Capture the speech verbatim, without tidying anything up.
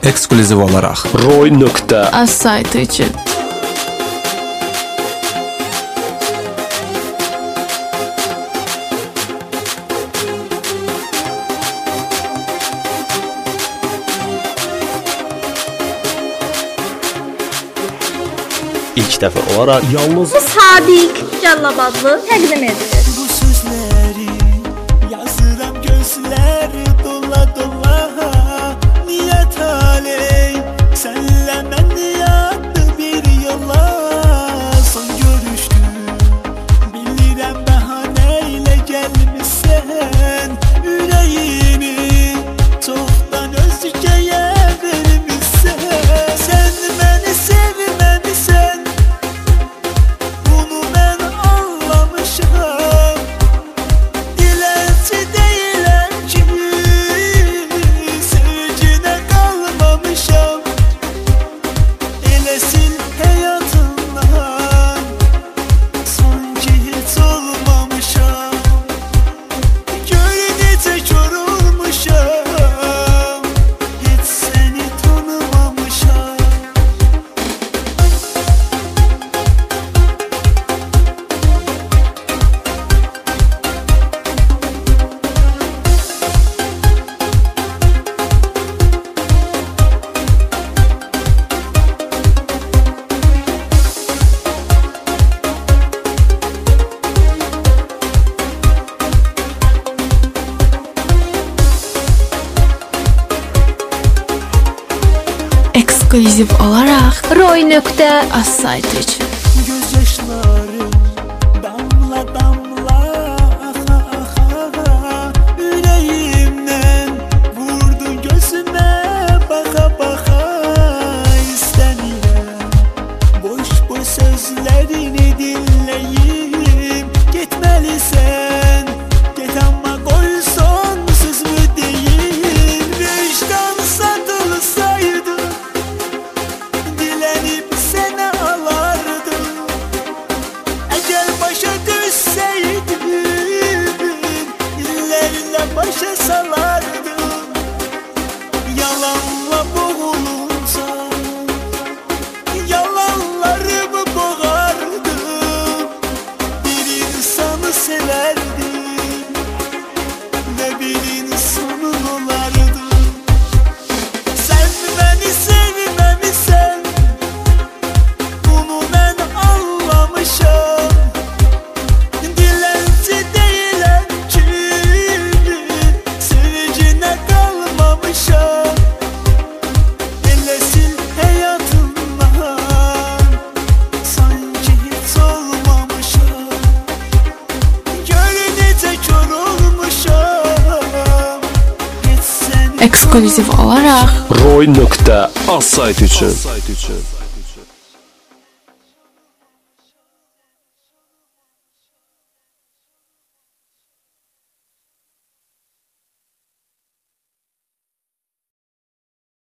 Ekskluziv olaraq roy nokta az saytı için. İlk dəfə olaraq yalnız Sadiq Cəllabadlı təqdim edilir. Bu sözləri yazıram gözləri dola dola. Niyə taley sənlə mən yatdı bir yola. Son görüşdüm bilirəm bəhanə ilə gəlmisən. Ürəyimi çoxdan özgəyə vermisən. Sən məni sevməmisən. Bunu mən anlamışam. Dilenci değilim ki, sevginə qalmamışam. Eləsin həyatından sanki heç olmamışam. Gör necə kör olmuşam, heç səni tanımamışam. Ekskluziv olarak roy nokta az saytı için. Gözyaşlarım damla damla aha aha. Yüreğimden vurdu gözüme baka baka. İstemiyorum boş boş sözlerini dinleyeyim. Gitmelisen git ama koy sonsuz mu değil. Vicdan satılsaydı dilenip seni alardım. Ecel başa düşseydin illerle başa salardım. Yalanla boğulunca yalanlarımı boğardım. Bir insanı severdim ve bir insanın olardım. Sen beni sevmemişsen. Bunu ben anlamışam. Dilenci değilim ki, sevgine kalmamışam. Elesin hayatımdan sanki hiç olmamışam. Gör necə kör olmuşam, heç səni Ekskluziv olarak roy nokta az sayt üçün.